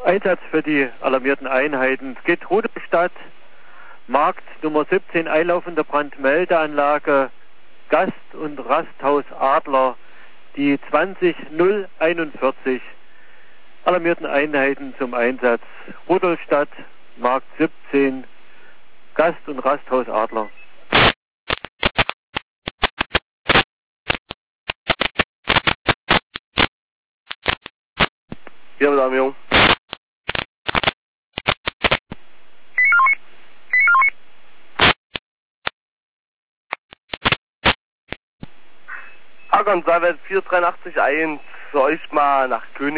Einsatz für die alarmierten Einheiten. Es geht Rudolstadt, Markt Nummer 17, einlaufende Brandmeldeanlage, Gast- und Rasthaus Adler, die 20041. Alarmierten Einheiten zum Einsatz. Rudolstadt, Markt 17, Gast- und Rasthaus Adler. Hier mit Alarmierung. Agon, Seewelt 4881, für euch mal nach König.